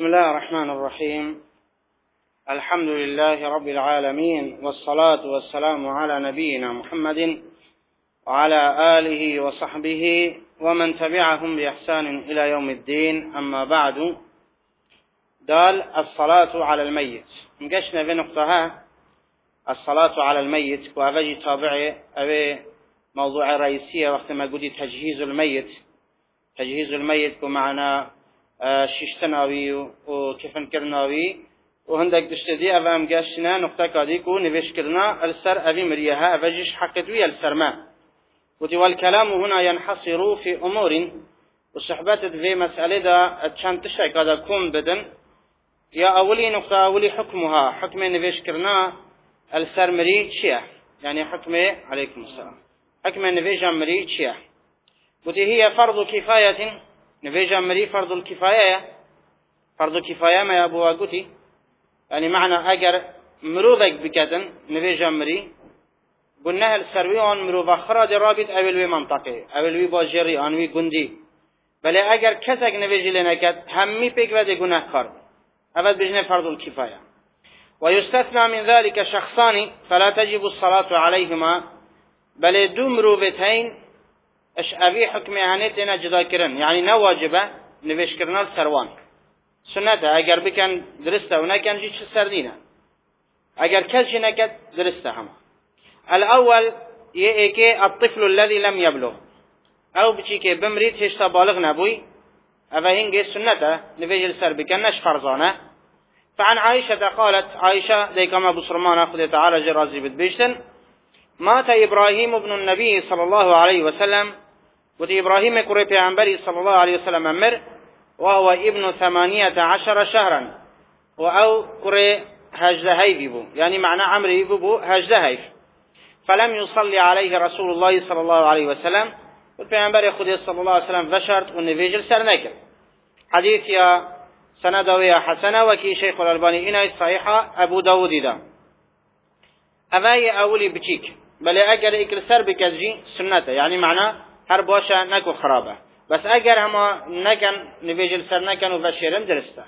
بسم الله الرحمن الرحيم. الحمد لله رب العالمين، والصلاة والسلام على نبينا محمد وعلى آله وصحبه ومن تبعهم بإحسان إلى يوم الدين. أما بعد، دال الصلاة على الميت. مقشنا في نقطة الصلاة على الميت، وأفجي تابعي أبي موضوع رئيسية وقت ما قلت تجهيز الميت بمعنى شیشتناوی و کفن کرناوی و هندک دشتدی افهم گشتنا نقطه کادی کو نویش کرنا السر أبي مريها أفجش حقتوي السر ما والكلام هنا ينحصر في أمور وصحبات في مسألة دا تشان تشك هذا كون بدن يا أولي نقطة أولي حكمها حكم نويش كرنا السر مري شيء، يعني حكم عليكم السلام حكم نويش مري شيء هي فرض كفاية. نفيجا مري فرض الكفاية ما يابو أقولي، يعني معنى أجر مروضك بكتن نفيجا مري قلنا السروي عن مروض خراج رابط أولوي منطقة أولوي باجري أنوي جندي، بل أجر كسك نفيجي لنا كت همي بيك بدي جناه خار أبد بجنة فرض الكفاية. ويستثنى من ذلك شخصان فلا تجب الصلاة عليهما، بل دو مروضتين اش ابي حكم عنيتنا جدا كرن، يعني نواجبه نویش کرنال سروان سنته اگر بکن درسته و نکن جیچ سردینه، اگر کسی نکد درسته هم. الاول يأكي الطفل الذي لم يبلغ او بچی که بمرید هشتا بالغ نبوی او هنگی سنته نویش السر بکن نش فرزانه. فعن عائشة قالت عائشة ديكما بصرمان أخذ تعالى جرازي بدبيشتن مات إبراهيم ابن النبي صلى الله عليه وسلم، وتي إبراهيم كري پیغمبري صلى الله عليه وسلم أمر وهو ابن 18 شهرا، وأو كري هجدهي بيبو، يعني معنى عمري بيبو هجدهي، فلم يصلي عليه رسول الله صلى الله عليه وسلم، والبيغمبر خدي صلى الله عليه وسلم فشرت ونفيجل سرنك. حديث يا سندوية حسنة وكي شيخ الألباني إنه صحيحة أبو داود دا أماي أولي بچيك بل أجر إكل سر بكزجي سنته، يعني معنى هر باشا نكو خرابه، بس أجر هما نكن نبيجل سر نكن وفشيرن درسته.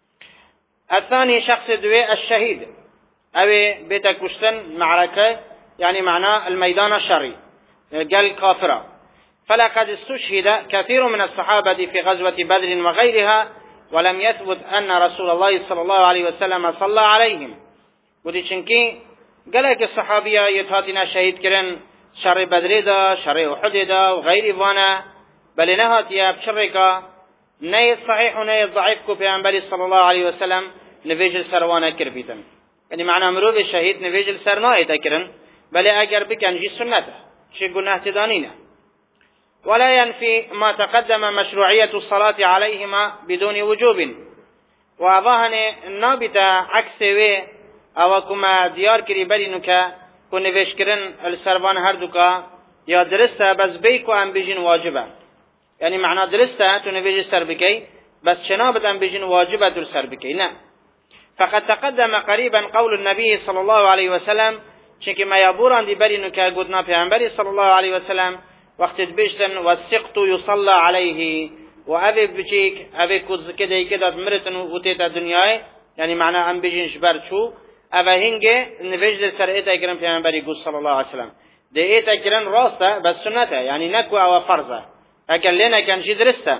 الثاني شخص دوي الشهيد أبي بيتا كشتن معركة، يعني معنى الميدان الشرعي قال كافرة. فلقد استشهد كثير من الصحابة في غزوة بدر وغيرها ولم يثبت أن رسول الله صلى الله عليه وسلم صلى عليهم. ودي چنكي قالك الصحابية يتهاتنا شهيد كرن شر بدر دا شر احد دا وغير وانا، بل نهاتيا بشركا نهي الصحيح ونهي الضعيف كو پیغمبر صلى الله عليه وسلم نفيجل سروانا كربيتن، يعني معنى مروض الشهيد نفيجل سرنائي تكرن، بل اگر بكن جي سنته شي قلنا اهتدانينا. ولا ينفي ما تقدم مشروعية الصلاة عليهما بدون وجوب، وأظهن النابتة عكسوه او كما ديار كري برينو كا كو نویش کرن السروان هر دوكا يا درسته بس بيكو ام بيجين واجبه، يعني معنى درسته تو نویش سر بكي بس شنابت ام بيجين واجبه در سر بكي نا. فقد تقدم قريبا قول النبي صلى الله عليه وسلم چنكي ما يابوران دي برينو كا قدنا پیغمبر صلى الله عليه وسلم وقت بيشتن والسقط يصلى عليه، وابي بچيك ابي كوز كده كده مرتن وتيتا دنياي، يعني معنى ام بيجين شبر شو اوه هنگه نویج سر ایتا کرن پیامبری گوش صلی الله علیه وسلم ده ایتا کرن راسته بس سنته، يعني نکو او فرضه اگر لنا کن جی درسته.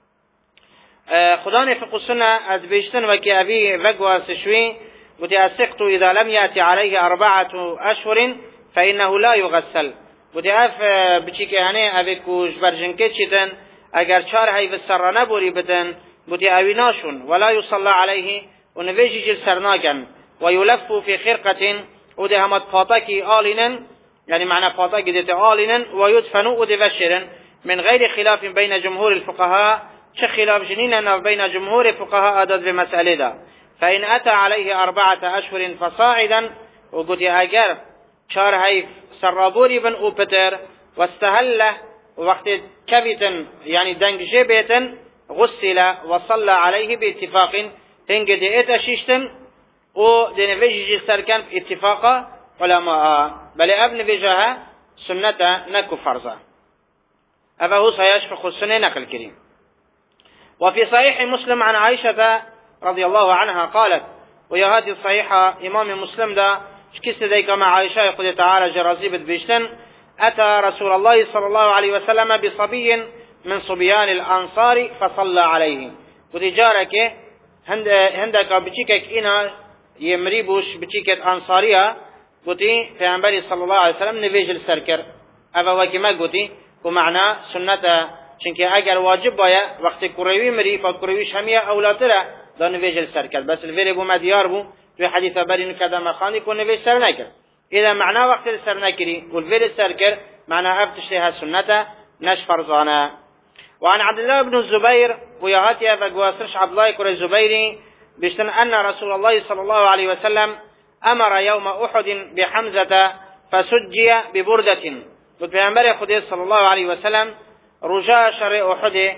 خدا نفق السنة از بیشتن وکی ابی وگوا سشوی ودي السقط اذا لم يأتي عليه 4 أشهر فإنه لا يغسل، ودي اف بچی که هنه اوی کوش برجنکه چیدن اگر 4 هی سر نبوری بدن ودي اوی ناشون ولا يصلى عليه ونویجی جل سرناکن ويلف في خرقة ودي همت فاتكي آلنا، يعني معنى فاتكي ديت آلنا ويدفن ودي بشرا من غير خلاف بين جمهور الفقهاء، خلاف جنينا بين جمهور الفقهاء أدد بمسألة دا. فإن أتى عليه 4 أشهر فصاعدا وقد أجر 4 هاي سرابوري بن أوبتر واستهل وقت كبتا يعني دنج جبتا غسل وصلى عليه باتفاق هنج دي اتشيشتن و دنفيجي سركن اتفاقا علماء، بل ابن فيجاها سنة نكو فرضا. هذا هو صحيح في السنة نقل كريم. وفي صحيح مسلم عن عائشة رضي الله عنها قالت، ويهاتي الصحيحة إمام مسلم دا شكست ديك مع عائشة يقول تعالى جرازي بيشتن: أتى رسول الله صلى الله عليه وسلم بصبي من صبيان الأنصار فصلى عليه. وتجارك هندك بچيكك إنا يمريبوش بچيكت أنصارية قلتي پیغمبر صلى الله عليه وسلم نویجل سرکر. اوه وکی ما قلتي ومعنى سنة چنك اگر واجب بایا وقت كروي مري فكرويش همية اولاتره دا نویجل سرکر، بس الفيري بو مديار بو في حديث برين كذا مخاني كون نویج سر نكر. إذا معنى وقت السر نكري والفيري سركر معنى افتش لها سنة نش فرزانا. وعن عبد الله بن الزبير ويهاتي فقواسرش عبد الله كري الزبيري بيشتن أن رسول الله صلى الله عليه وسلم أمر يوم أحد بحمزة فسجي ببردة. وبيعنبر خدي صلى الله عليه وسلم رجاء شرع أحد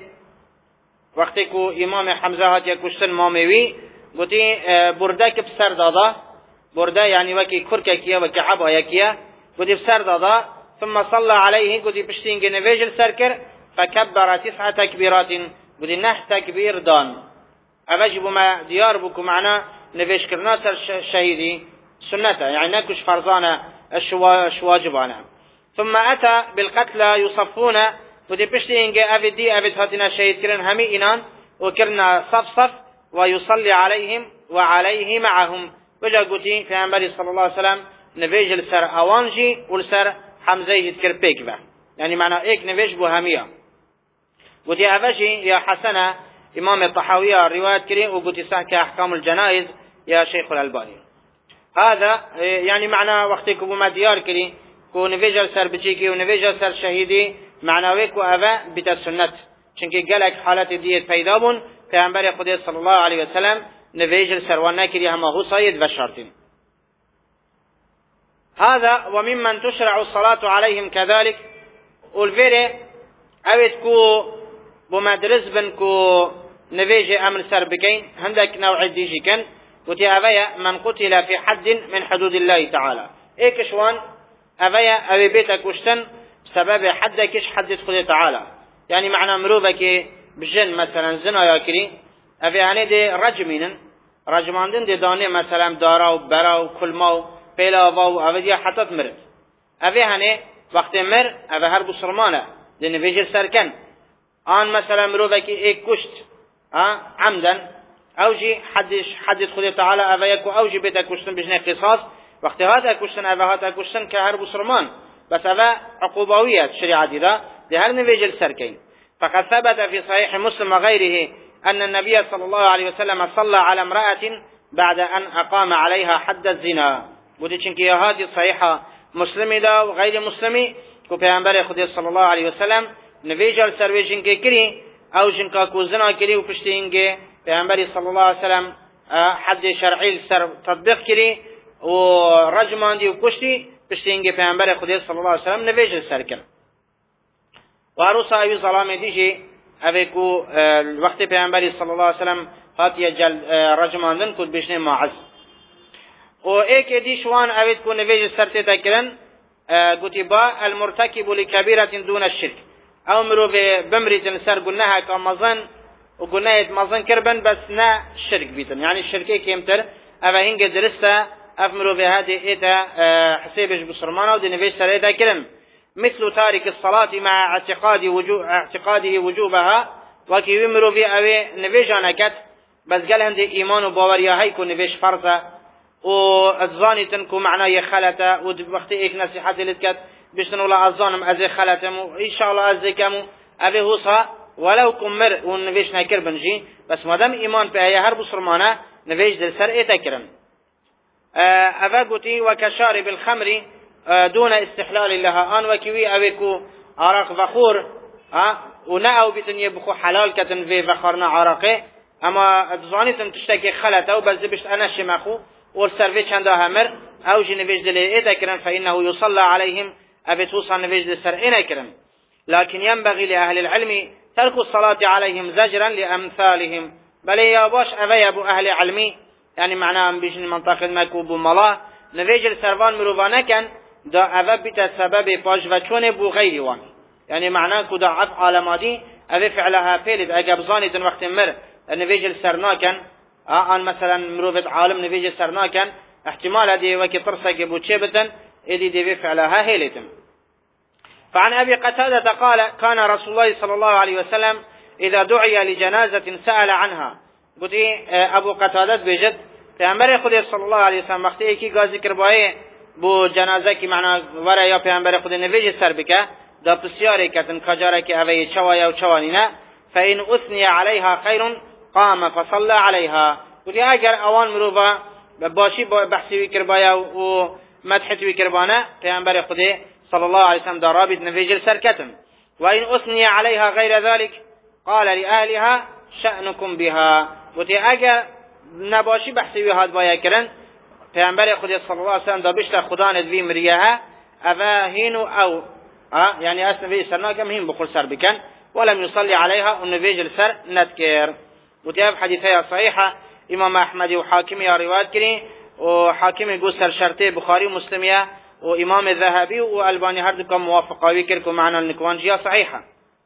وقتكو إمام حمزة هاتي كشتن ماموي قلتي برده كبسر دادا، برده يعني وكي كركا كيا وكي عبا كيا، قلتي بسر دادا ثم صلى عليه قلتي بشتين جنفيجل سركر فكبر 9 تكبيرات قلتي 9 تكبير دان. أفجب ما ديار بكم معنا نفيش كرنا سر شهيدي سنته يعني نكش فرزانه شواجبانه. ثم أتى بالقتلى يصفون ودي بشتي إنجي أفدي هاتنا شهيد كرن همي إنان وكرنا صف ويصلي عليهم وعليه معهم. وجا قلتي في أنبري صلى الله عليه وسلم نفيج السر أوانجي والسر حمزة يذكر بيك به، يعني معنى إيك نفيج بو همية. قلتي أفجي يا حسنة إمام الطحاوية رواية كريم وقلتي سحك أحكام الجنائز يا شيخ الألباني. هذا يعني معنى وقتك بما ديار كري كو نفيجر سر بچيكي ونفيجر سر شهيدي معنى ويكو أبا بتا سنت چنكي قالك حالات ديت فيدابون پیغمبر خدا صلى الله عليه وسلم نفيجر سر وانا كري هما هو صيد وشارتين. هذا وممن تشرع الصلاة عليهم كذلك. والفيري اويت كو بمدرس بن كو نفيجي أمر سر بكين هندك نوع ديجي كان وتي أبايا من قتل في حد من حدود الله تعالى. إيه كشوان أبايا أبي بيتك وشتن بسبب حدكش حد خدا تعالى، يعني معنى مروبك بجن مثلا زنا ياكري أبي يعني دي رجمان دي داني مثلا داراو براو كلماو بيلاواو أبي دي حتى مرد أبي يعني وقت مر أبي هر بسرمانه دي نفيجر سركن آن مثلا مروبك إيه كشت عمدا اوجي حدش خدا تعالى اويكو اوجي بيتا كشتن بجنه قصاص وقت هذا كشتن هذا كشتن كهر بسرمان بس هذا عقوبوية شريعة دي هر نفيجل سركين. فقد ثبت في صحيح مسلم وغيره أن النبي صلى الله عليه وسلم صلى على امرأة بعد أن أقام عليها حد الزنا. ودي چنكي هذه صحيحة مسلمي دا وغير مسلمي كو پیغمبر خدا صلى الله عليه وسلم نفيجل سرويجن كي كري او جنكا كو زنا كري وپشتينگه پیغمبر صلى الله عليه وسلم حد شرعي سر تطبيق كري ورجمان دي وكشتي پشتينگه پیغمبر خدا صلى الله عليه وسلم نفيجل سر كر. وعروسا اوي ظلام ديجي اوكو الوقت پیغمبر صلى الله عليه وسلم هاتي جل رجمان دن كود بشنه معز و ایک دي شوان اويت كو نفيجل سر تكرن كتبا المرتكب لكبيرة دون الشرك او مرو بمريتن سر قلناها كمظن وقلنا مظن كربن بس نا شرك بيتن، يعني الشركة كيمتر أفا هنجا درستا أفمروا في هذه إيتا حسيبش بصرمانة ودي نفيش سريتا كلم مثل تارك الصلاة مع اعتقاده وجوبها وكي يمروا في أوي نفيش عنكت بس قال هندي إيمان وباوريا هيكو نفيش فرصة والظاني تنكو معنا يخلتا وقت إيك نصيحة لتكت بشتنو لا الظانم أزي خلتمو إن شاء الله أزي كمو أبي هوصا ولو كمر ونفيش نكر بنجي بس مادام إيمان بأي هر بصرمانة نفيش دل سر إتكرن. أفاقتي وكشارب الخمر دون استحلال لها آن وكوي أبيكو عراق فخور ونأو بتن يبخو حلال كتن في فخرنا عراقي أما تظانيتن تشتكي خلطه وبس بشت أنا شمخو والسرفي چنده همر أو جي نفيش دل إتكرن فإنه يصلى عليهم أبي توصل نفيش دل سر إنكرن. لكن ينبغي لأهل العلم ترك الصلاة عليهم زجرا لأمثالهم بل يا باش أبي أبو أهل علمي يعني معناه بيجن منطقة مكوب وملا نفيجل سرفان مروفانا كان دا أبا بتا سبب باش وچون بو غيري وان يعني معناه كدا عف عالمادي أبي فعلها فيلد أقب ظاني دن وقت مر نفيجل سرنا كان آن مثلا مروفت عالم نبيج سرنا كان احتمال هذه وكي ترسك بوشيبة إذي دي فعلها هيلتم. فعن أبي قتادة قال كان رسول الله صلى الله عليه وسلم إذا دعي لجنازة سأل عنها. قلت أبو قتادة بجد پیامبر خدا صلی الله علیه و سلم وقتی کی گازی کربایه بو جنازه کی معنا ورا یا پیامبر خدا نویج سر بکه دا بسیاری کتن کجاره کی اوی چوایا و چوانینا فإن أثني عليها خير قام فصلى عليها. قلت اگر اوان مروبا باشی بحثی کربایا و مدحت کربانه پیامبر خدا صلی الله علیه و سلم دا رابط نویج سر کتن. وإن أثني عليها غير ذلك قال لأهلها شأنكم بها. قلت اگر نباشی بحثی هاد باید کردن پیامبر خدا صلی الله علیه و سلم دا بیشتر خدا ندوی مریه اوا هینو او یعنی اس نبی سرنا کم هین بخور سر بکن ولم يصلي عليها والنبي جلسر نذكر. وتاب حديثها صحيحة امام احمد وحاكم يا روایت کردن وحاكم يقول سر شرطه بخاري ومسلم وامام الذهبي والباني هر دو کم موافقه کرد که معنی النکوان جیا صحیحه.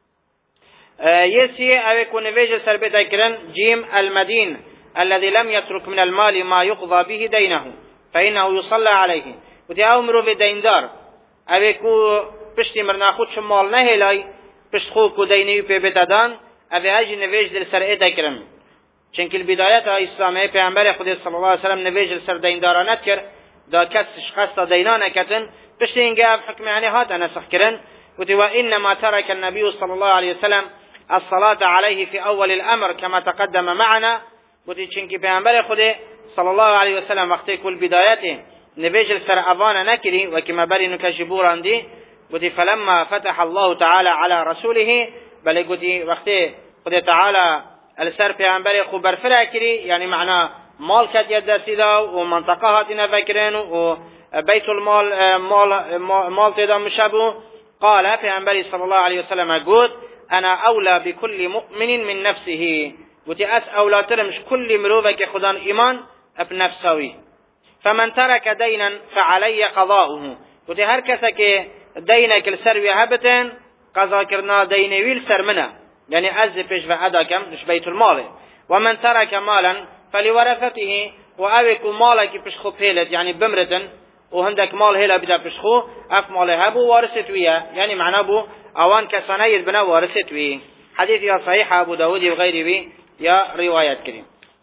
يسي او کو نبی جلسر بیت کردن جیم المدين الذي لم يترك من المال ما يقضى به دينه فإنه يصلى عليه. وتي امرو به دیندار او کو پشتی مرنا خود شمال نه لای پشت خو کو دینی په بددان او اج نویج در سر ادا کرم چون که بدایت اسلام پیامبر خدا صلی الله علیه و سلم نویج سر دیندارانه کرد دا کس خاص دینانه کتن پشت اینگه حکم یعنی هات نسخ کردن. وتي وانما ترك النبي صلى الله عليه وسلم الصلاة عليه في اول الامر كما تقدم معنا. بودی چنکی پیامبر خدا صلی الله علیه و سلم وقتی کل بدایت نبیج سر اوان نکری و کما بری نکشبوران دی بودی فلما فتح الله تعالی علی رسوله بل بودی وقتی خدا تعالی السر پیامبر خو برفرا کری یعنی معنا مال کد ید سیدا و منطقه هات نفکرن و بیت المال مال تدا مشبو قال پیامبر صلی الله علیه و سلم گفت انا اولى بكل مؤمن من نفسه. وتي اس اولاترمش كل مروفك خدان ايمان بنفسوي فمن ترك دينا فعلي قضاؤه. وتي هر کسا که دینک السروی هبتن قضا کرنا دینویل سرمنه یعنی از پیش و ادا کم نش بیت المال. ومن ترك مالا فلورثته و اوکو مالك پیش خو پیلت یعنی بمرتن و هندك مال هلا بدا پیش خو اف مال هبو وارثتویه یعنی معنا بو اوان کسانه یدبنا وارثتوی. حديث يا صحيح ابو داود وغيره يا روايات كريم.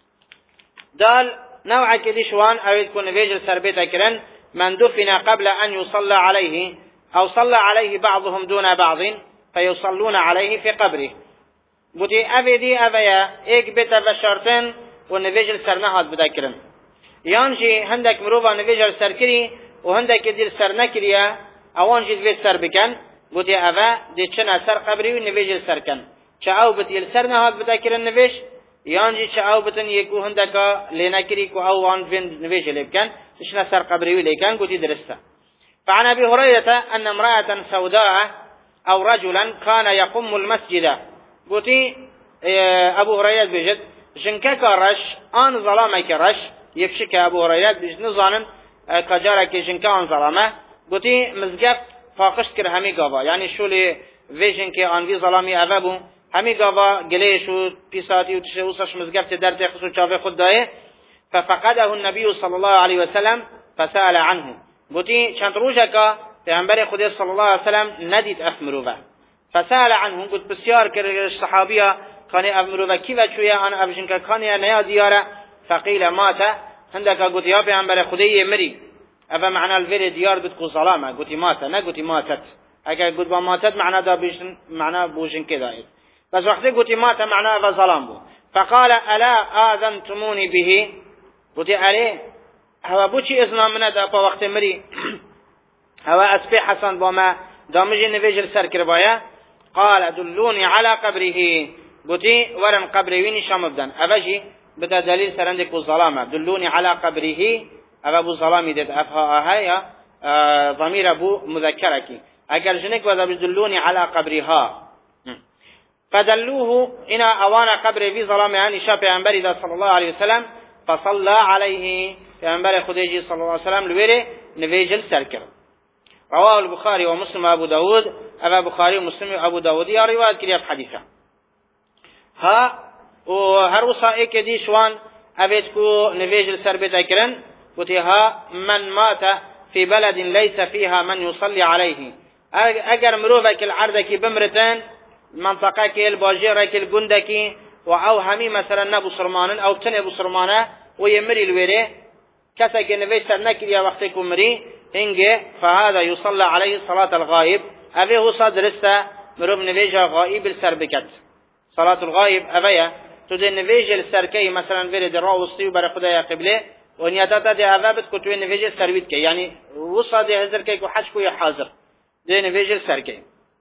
دال نوع كدي شوان او يكون بيجل سربيتا كرن من دفن قبل ان يصلى عليه او صلى عليه بعضهم دون بعض فيصلون عليه في قبره. بودي ابدي ابيا ايك بيتا بشرطن ونبيجل سرنهاد بدا كرن يانجي هندك مروبا نبيجل سركري وهندك دير سرنكريا اوانجي دي سر بكن بودي ابا دي چنا سر قبري ونبيجل سركن چاو بتیل سر نهاد بتا کرن نویش یانجی چاو بتن یکو هندکا لینا کری کو او وان فين نویش لبکن تشنا سر قبری لیکن گوتی درسته. فعن ابي هريره ان امراه سوداء او رجلا كان يقوم المسجد. گوتی ابو هريره بجد جنکا کرش ان ظلامه کرش یفشک ابو هريره بجن زانن کجاره که جنکا ان ظلامه گوتی مزگف فاقش کر همی گاوا یعنی شولی ویژن که آنوی ظلامی اوابو همی گاوا گلیش و پیساتی و تشوسش مزگفت در تخص و چاوه خود دایه ففقده النبي صلى الله عليه وسلم فسأل عنه. گوتی چند روزه که پیامبر خدا صلی الله علیه وسلم ندید افمروه فسأل عنه. گوت بسیار که صحابیا کانی افمروه کی و چویا آن افجن که کانی نیا دیاره فقیل مات هندک گوتی یا پیامبر خدا مری اما معنى الفير ديار بتكون ظلامه گوتی مات نه گوتی ماتت اگر گوت با ماتت معنى دا بیشن معنى بوجن كده بس وقتی گوتی مات معنى و ظلام بو. فقال الا آذنتموني به. گوتی علی هوا بوچی اذن منه دا پا وقت مری هوا اسبی حسن با ما دامجی نویجل سر کربایا قال دلوني على قبره. گوتی ورن قبره وینی شام بدن اوجی بتا دلیل سرندک بو ظلامه دلوني على قبره ابو ظلامی دید افها آهایا ضمیر ابو مذکره کی اگر جنک وذا بدلوني على قبرها فدلوه انا اوان قبر في ظلام يعني شاف پیغمبر صلى الله عليه وسلم فصلى عليه پیغمبر خدای صلى الله عليه وسلم لویره نویجل سرکر. رواه البخاري ومسلم وابو داود. ابو بخاري ومسلم وابو داود يا روایت کړي حدیثه ها او هر وصائق دي شوان أبيتكو نفيج السربت أكرن قتها من مات في بلد ليس فيها من يصلي عليه أجر مروفك العردك بمرتان منطقة الباجيرك الجندك أو همي مثلا نبو سرمان أو تن أبو سرمانة ويمري الويرة كسك نفيج سرنك يا وقتك مري هنجي فهذا يصلى عليه صلاة الغائب أبي هو صدرسته مروف نفيج غائب السربكت صلاة الغائب أبيا تدي نفيج السركي مثلا في الدراء وسطي وبر خدايا قبله ونياتاتا دي أذابت كتوين نفيج السربيت كي يعني وصل دي هزر كي وحشكو يحاضر دي نفيج السركي.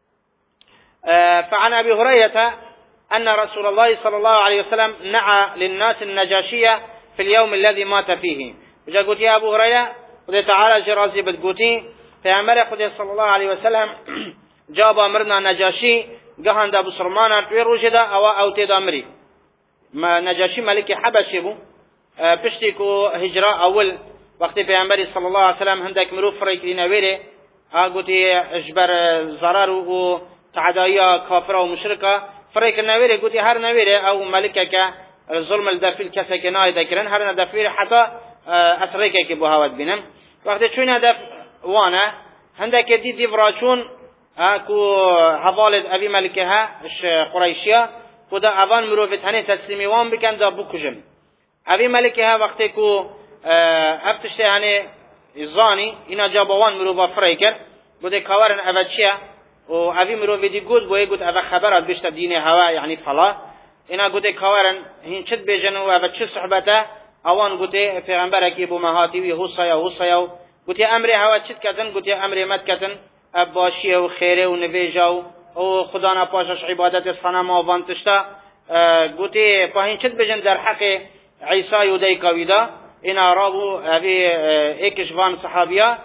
فعن أبي هريرة أن رسول الله صلى الله عليه وسلم نعى للناس النجاشية في اليوم الذي مات فيه. وجاء قلت يا أبو هريرة قد تعالى جرازي بتقوتي في عمر قد صلى الله عليه وسلم جاب أمرنا نجاشي قهن دا بسرمانا تويرو جدا أو تيدا أمري ما نجاشي ملك حبشي بو بشتكو هجرة أول وقت في عمر صلى الله عليه وسلم هندك مروف فريق لنا ويري قلتي اجبر ضرر وتعدايا كافرة ومشركة فريق النويري قلتي هر نويري أو ملكك الظلم الدفيل كسك ناي ذكرن هر ندفيل حتى أسريكك بهاوت بينم وقت شوين هدف وانا هندك دي فراشون اكو حوالد ابي ملكها قريشيه ودا اذان مروفت هني تسليمي وان بكن دا بوكجم ابي ملكها وقتكو افتش يعني الزاني ان جابوان مروفا فريكر بده كوارن ابچيا و ابي مروفي دي گود بو يگود ابا خبرات بيشت دين هوا يعني فلا انا گود كوارن هين چت بيجن و ابچ صحبته اوان گود پیغمبر کی بو مهاتی وی حسيا گود امر هوا چت کتن گود امر مت کتن اباشی و خیره و نویجا و خدا نپاشش عبادت صنم آوان تشتا گوتی پاهین چت بجن در حق عیسی و دی کاویدا این آرابو اوی ایکش وان صحابیا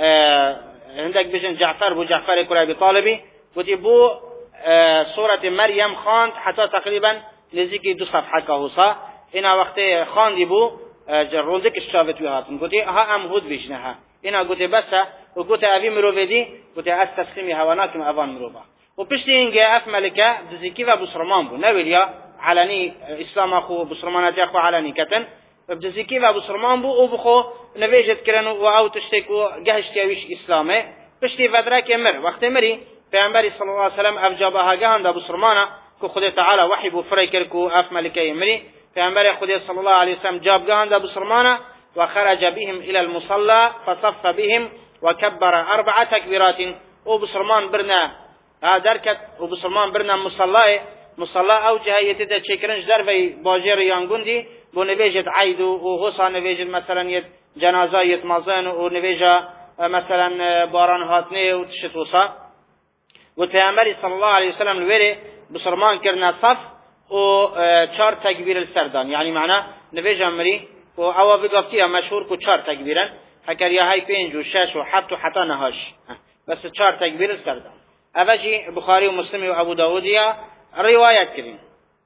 هندک بجن جعفر بو جعفر کل ابی طالبی گوتی بو سورة مریم خواند حتی تقریبا نزدیکی 2 صفحه که حوصا اینا وقت خواندی بو رولدک الشافت وی هاتن گوتی ها ام هود بجنها اینا گوتی بسه و گوتی اوی مروفیدی گوتی از تسخیمی هواناکم اوان مروفا و پشتی اینگه اف ملکه دزیکی و بسرمان بو نویلیا علنی اسلام اخو بسرماناتی اخو علنی کتن و دزیکی و بسرمان بو او بخو نویجت کرن و او تشتکو گهشتی اویش اسلامه پشتی ودرک مر وقت مری پیامبری صلی الله علیه وسلم اف جابها گهنده بسرمانه که خود تعالی وحی بو فرای کرد کو اف ملکه مری پیامبر خود صلی الله علیه وسلم جاب گهنده بسرمانه وخرج بهم الى المصلى فصف بهم وكبر 4 تكبيرات وبسرمان برنا دركت وبسرمان برنا مصلى او جهيته تشكرنج دربي باجر يانغوندي بنبيجت عيد وغصا نبيجت مثلا يد جنازه يتمازن ونبيجا مثلا باران هاتني وتشتوصا وتيامري صلى الله عليه وسلم الوري بسرمان كرنا صف و 4 تكبير السردان يعني معناه نبيجا مري و او بقفتيها مشهور كو 4 تكبيرا هكر يا هاي 5 و 6 و 7 حتى نهاش بس 4 تكبير السردان أبجي بخاري ومسلم وأبو داودية رواية كريم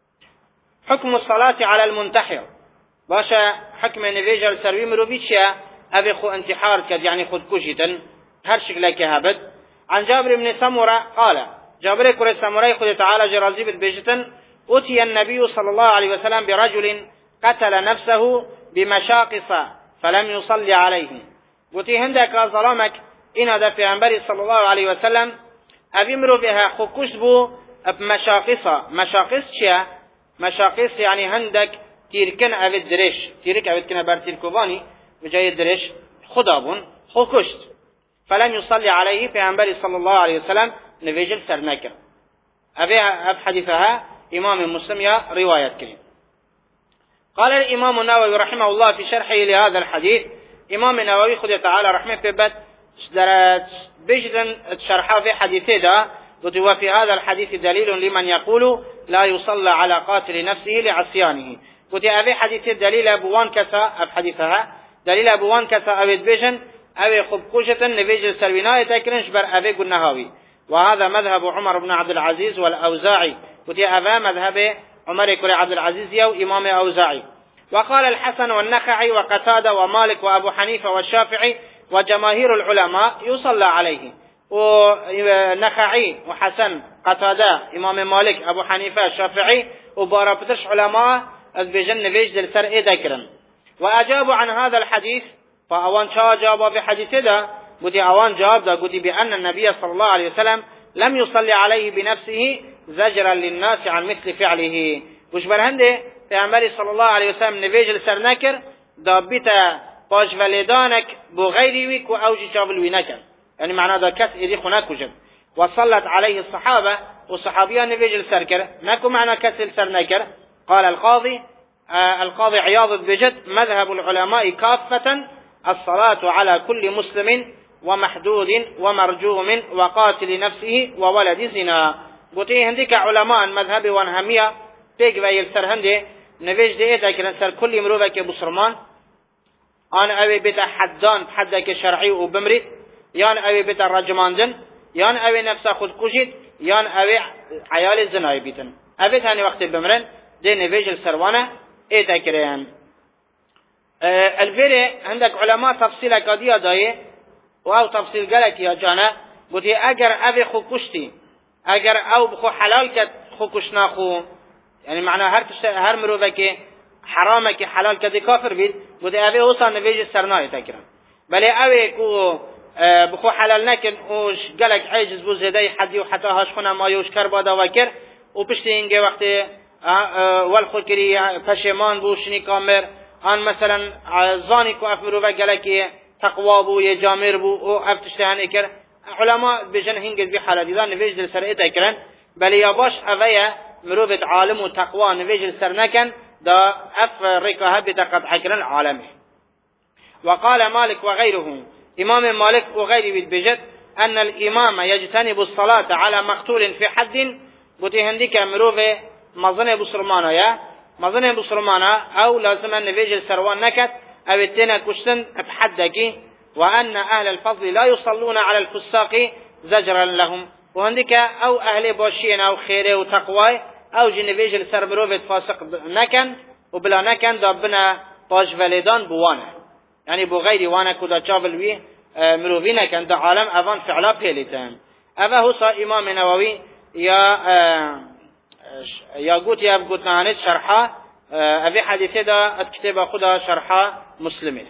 حكم الصلاة على المنتحر باشا حكم نفيجر سروي مروفيتشيا أبي خو انتحار كد يعني خود كوشيتا هر شكلك هابد عن جابر بن سمرة قال جابر كرة سمرة خد تعالى جرازي بيجتا أتي النبي صلى الله عليه وسلم برجل قتل نفسه بمشاقص فلم يصلي عليه قلتي هندك ظلامك إن هذا في عنبري صلى الله عليه وسلم أبي مروفيها خو كشبو بمشاقصة مشاقص شيا مشاقص يعني هندك تيركن أبي الدريش تيرك أبي كنا بارتيركوباني بجاي الدريش خدابون خو كشت فلم يصلي عليه في عنبري صلى الله عليه وسلم نفيجل سرناكر أبي حديثها إمام مسلم يا رواية كريم. قال الإمام النووي رحمه الله في شرحه لهذا الحديث إمام النووي خذ تعالى رحمه في بيت بجدا شرحه في حديثه ده وفي هذا الحديث دليل لمن يقول لا يصلى على قاتل نفسه لعصيانه وفي هذا الحديث دليل أبوان كسا حديثها دليل أبوان كسا أبد بيجن أبي خبكوشة نبيج السلويناء تكرنش بر أبي النهاوي وهذا مذهب عمر بن عبد العزيز والأوزاعي وفي هذا مذهب عمر بن عبد العزيز يو إمام أوزاعي. وقال الحسن والنخعي وقتادة ومالك وأبو حنيفة والشافعي وجماهير العلماء يصلى عليه. ونخعي وحسن قتادة إمام مالك أبو حنيفة الشافعي وباربتش علماء از بجن نویج دل سر ایده کرن و اجابوا عن هذا الحديث فاوان شا جوابا في حديثه ده قلت اوان جواب ده قلت بأن النبي صلى الله عليه وسلم لم يصلي عليه بنفسه زجرا للناس عن مثل فعله وش برهنده پیامبر صلی الله علیه وسلم نویج سر نکر دا بیتا باش ولدانک بو غیری وی کو اوجی چاول وی نکر یعنی معنا دا کس ایدی خونه کجد وصلت عليه الصحابه والصحابيان نویج سر کر نکو معنا کس سر نکر قال القاضي عياض بجد مذهب العلماء كافة الصلاة على كل مسلم ومحدود ومرجوم وقاتل نفسه وولد زنا قلت هندك علماء مذهب وانهمية تيك ويل سر هنده نویج ده ایتا کرن سر کلی مروفه که بسرمان آن اوی بیتا حدان حده که شرعی و بمرید یان اوی بیتا رجماندن یان اوی نفس خود کشید یان اوی عیال زنای بیتن اوی تانی وقت بمرن ده نویج سروانه ایتا کرن الفيري عندك علماء تفصيل قضية دايه او تفصيل قالك يا جانا قلتي اگر اوی خو کشتی اگر او بخو حلال کد خو کشنا خو يعني معنى هر مروفه که حرامه که حلال کده کافر بید بوده اوه اوصا نویج سرنای تکرن بله اوه که بخو حلال نکن اوش گلک عجز بو زیده حدی و حتی هاش خونه مایوش کر بادا وکر و پشت اینگه وقتی والخو کری پشمان بو شنی کامر آن مثلا زانی که اف مروفه گلکی تقوا بو یه جامر بو او اف تشتهانه کر علماء بجن هنگز بی حلال دیدن نویج دل سر تکرن بله یا باش اوه مروفة عالم وتقوى نفيج السرنكن دا اف ركاها بتقد حكرا العالم. وقال مالك وغيره امام مالك وغيره بجد ان الامام يجتنب الصلاة على مقتول في حد بتهندك مروفة مظنه بسرمانا يا مظنه بسرمانا او لازم نفيج السروان نكت او التنا كشتن بحدك وان اهل الفضل لا يصلون على الفساق زجرا لهم وهندك او اهل باشين او خيره وتقوى او جنبيج السر مروفة فاسق نكن وبلا نكن دابنا باش ولدان بوانه يعني بو غير وانا كدا جابل وي مروفي نكن دا عالم اوان فعلا بيلتان اوه هسا امام نووي يا قوت يا بقوت نهانت شرحا اوه حديثه دا اتكتب خدا شرحا مسلمين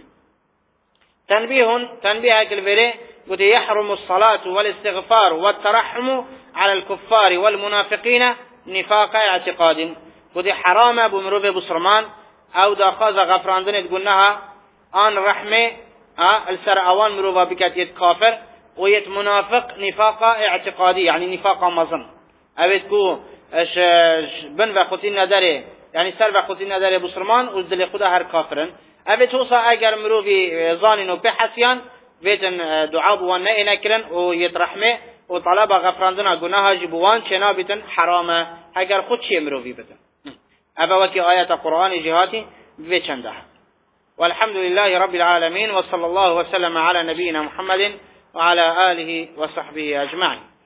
تنبيه كالفيري قد يحرم الصلاة والاستغفار والترحم على الكفار والمنافقين نفاق اعتقاد قد حرام بمروف بسرمان او دا خاز غفراندن تقولناها آن رحمه السر اوان مروفا بكات يت كافر ويت منافق نفاق اعتقادي يعني نفاق مظن او تكو بن وخوتين نداره يعني سر وخوتين نداره بسرمان وزدل خدا هر كافرن او توصا اگر مروفي ظانين بحسيان ويتن دعا بوان نكرن ويت رحمه وطلب غفراندن گناه جبوان چنا بیتن حرامه اگر خود چی مروی بتن ابا وكي آيات قرآن جهاتي بچنده والحمد لله رب العالمين وصلى الله وسلم على نبينا محمد وعلى آله وصحبه أجمعين.